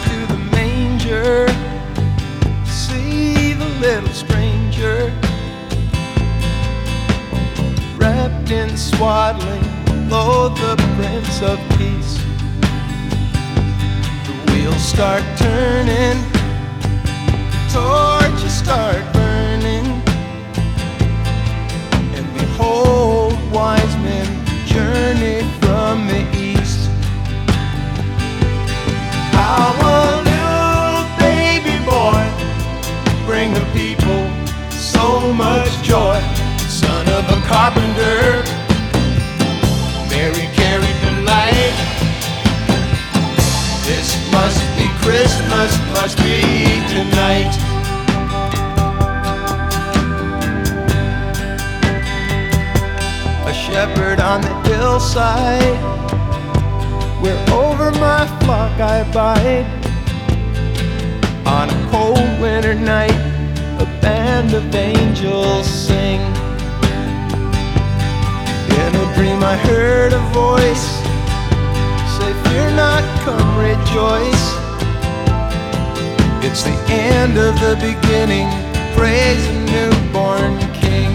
to the manger to see the little stranger, wrapped in swaddling, lo, the Prince of Peace. The wheels start turning, torches start burning, and behold, wise men journey from the east. How a little baby boy bring the people so much joy. Son of a carpenter, Mary carried the light. This must be Christmas, must be tonight. A shepherd on the hillside, where over my flock I abide. On a cold winter night, a band of angels sing. In a dream I heard a voice say, fear not, come rejoice. It's the end of the beginning, praise the newborn King.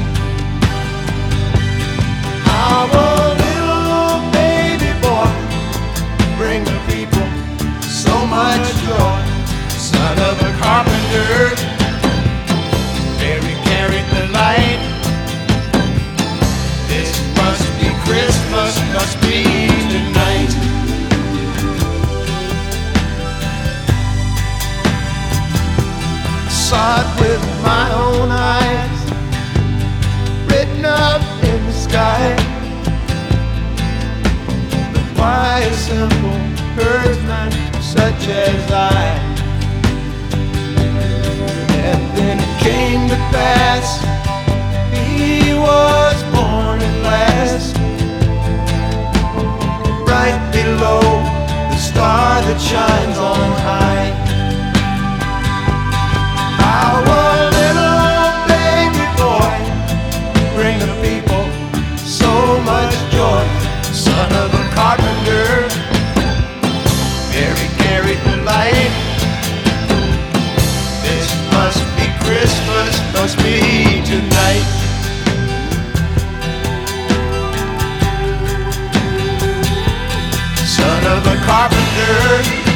How a little baby boy bring the people so much joy. Son of a carpenter, Mary carried the light. This must be Christmas, must be tonight. Saw it with my own eyes, written up in the sky. But why a simple herdsman such as I? And then it came to pass, he was born at last, right below the star that shines on high. How a little baby boy bring the people so much joy. Son of a carpenter, Mary carried the light. This must be Christmas, must be tonight. Son of a carpenter,